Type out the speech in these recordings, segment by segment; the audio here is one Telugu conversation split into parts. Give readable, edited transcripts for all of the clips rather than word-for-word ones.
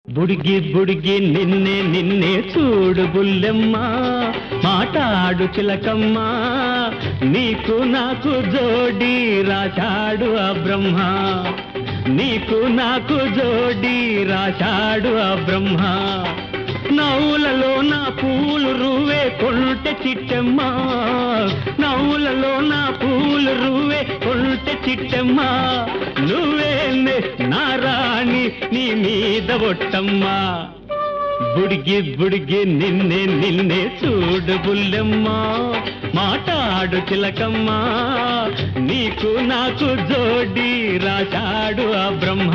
బుడిగి బుడిగి నిన్నే నిన్నే చూడు బుల్లెమ్మ, మాటాడు చిలకమ్మ, నీకు నాకు జోడి రాశాడు ఆ బ్రహ్మ, నీకు నాకు జోడి రాశాడు ఆ బ్రహ్మ. నవ్వులలో నా పూలు రువే కొంటె చిట్టెమ్మ, నవ్వులలో నా పూలు రువే కొంటె చిట్టెమ్మ, నువ్వే నా రాణి నీ మీద ఒట్టమ్మా. బుడిగి బుడిగి నిన్నే నిన్నే చూడు బుల్లెమ్మ, మాటాడు చిలకమ్మ, నీకు నాకు జోడి రాశాడు ఆ బ్రహ్మ.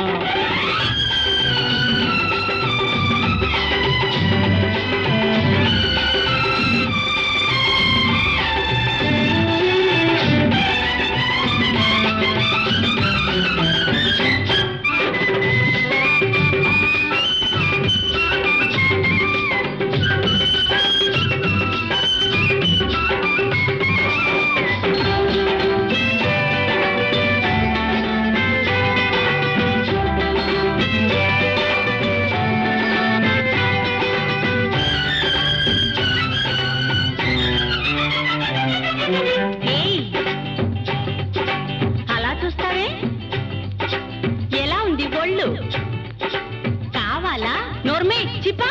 కావాలా నోర్మే చిప్పా?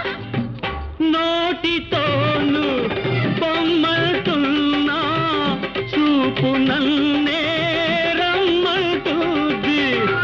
నోటితోను బొమ్మతున్నా చూపు నన్నే రమ్మంటుంది,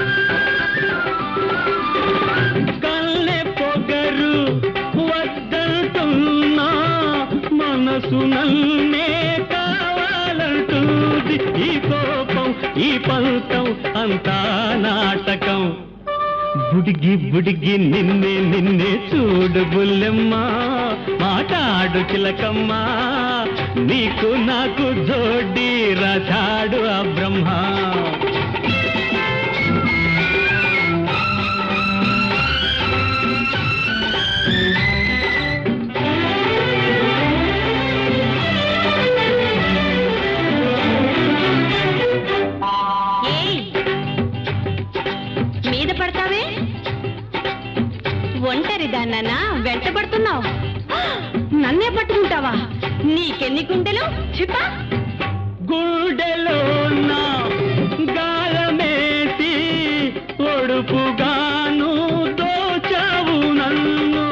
కళ్ళె పొగరు వద్దంటున్నా మనసు నన్నే కావాలంటుంది. ఈ కోపం ఈ పంతం అంతా నాటకం. బుడిగి బుడిగి నిన్నే నిన్నే చూడు బుల్లెమ్మ, మాటాడు చిలకమ్మ, నీకు నాకు జోడి రాశాడు ఆ బ్రహ్మ. మీద పడతావే, ఒంటరిదాన్నా వెంటబడుతున్నావు, నన్నే పట్టుకుంటావా? నీకెన్ని గుండెలు చిప్పా? గుండెలో నా గాలమేసి ఒడుపుగాను దోచావు నన్ను,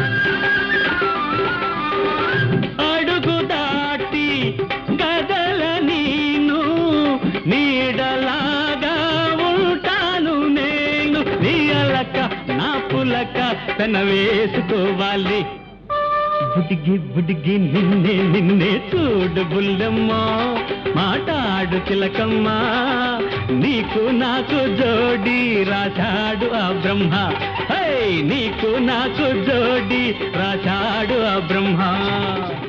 అడుగు దాటి గదల నీను నీడలాగా ఉంటాను నేను, నీ అలక నా పులక పెన వేసుకోవాలి. బుడిగి బుడిగి నిన్నే నిన్నే చూడు బుల్లెమ్మ, మాటాడు చిలకమ్మ, నీకు నాకు జోడి రాశాడు ఆ బ్రహ్మ. హై, నీకు నాకు జోడి రాశాడు ఆ బ్రహ్మ.